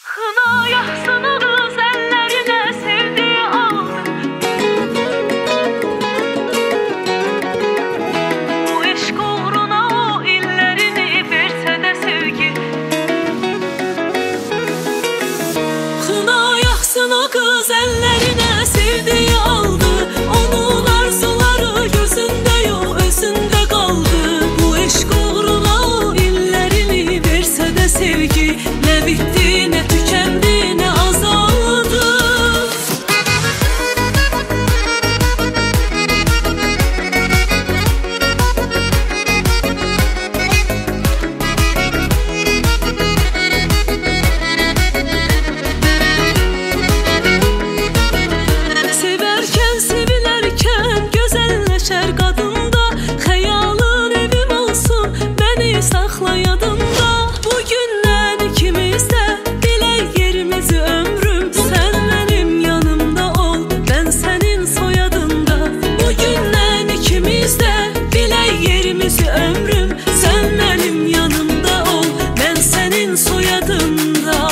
Kına yaksın o kız ellerine sevdiği aldı. Bu eşk uğruna o illerini verse de sevgi. Kına yaksın o kız ellerine sevdiği aldı. Onun arzuları gözünde yok özünde kaldı. Bu eşk uğruna o illerini verse de sevgi. Ne bitti ne tükendi ne azaldı. Severken sevilerken güzelleşer kadında. Hayalın evim olsun beni sakla yadında. Bugünden ikimiz de bile yerimizi ömrüm. Sen benim yanımda ol ben senin soyadında. Bugünden ikimiz de bile yerimizi ömrüm. Sen benim yanımda ol ben senin soyadında.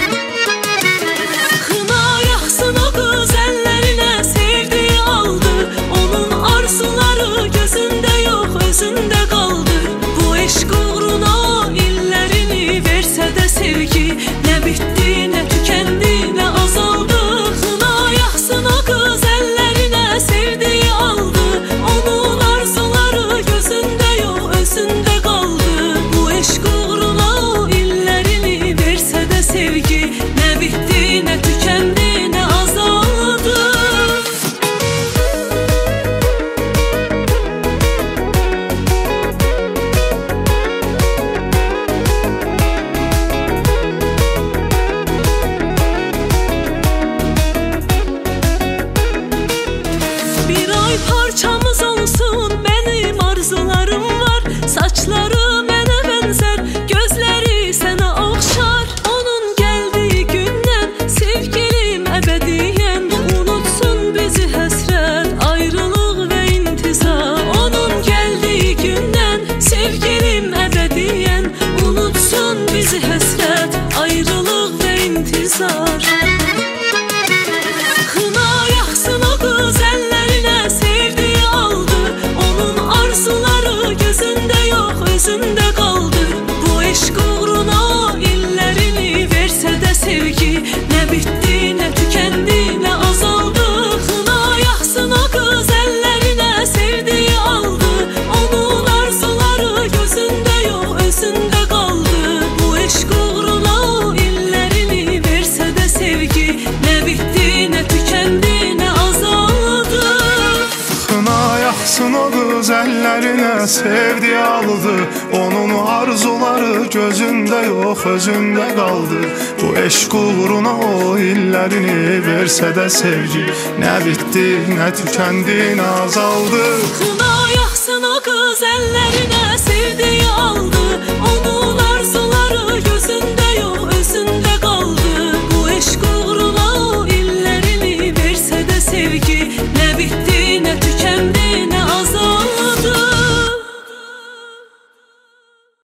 Kına yaksın o kız ellerine sevdiği aldı. Onun arzuları gözünde yok özünde kaldı. Bu eşk uğruna o illerini verse de sevgi. Ne bitti ne tükendi ne azaldı. Kına yaksın o kız ellerine sevdiği aldı. Onun arzuları gözünde yok özünde kaldı. Bu eşk uğruna o illerini verse de sevgi. Ne bitti ne tükendi ne azaldı. Bir ay parçamız olsun benim arzularım var. Saçları bana benzer gözleri sana okşar. Onun geldiği günden sevgilim ebediyen. Unutsun bizi hasret ayrılık ve intizar. Onun geldiği günden sevgilim ebediyen. Unutsun bizi hasret ayrılık ve intizar. Kına yaksın o kız ellerine sevdiği aldı. Onun arzuları gözünde yok özünde kaldı. Bu eşk uğruna o illerini verse de sevgi. Ne bitti ne tükendi ne azaldı. Kına yaksın o kız ellerine sevdiği aldı. Onun arzuları gözünde yok özünde kaldı. Bu eşk uğruna o illerini verse de sevgi. Ne bitti ne tükendi ne azaldı. Kına yaksın o kız ellerine sevdiği aldı. Onun arzuları gözünde yok özünde kaldı. Bu eşk uğruna o illerini verse de sevgi. Ne bitti ne tükendi ne azaldı. Kına yaksın o kız ellerine sevdiği aldı. Onu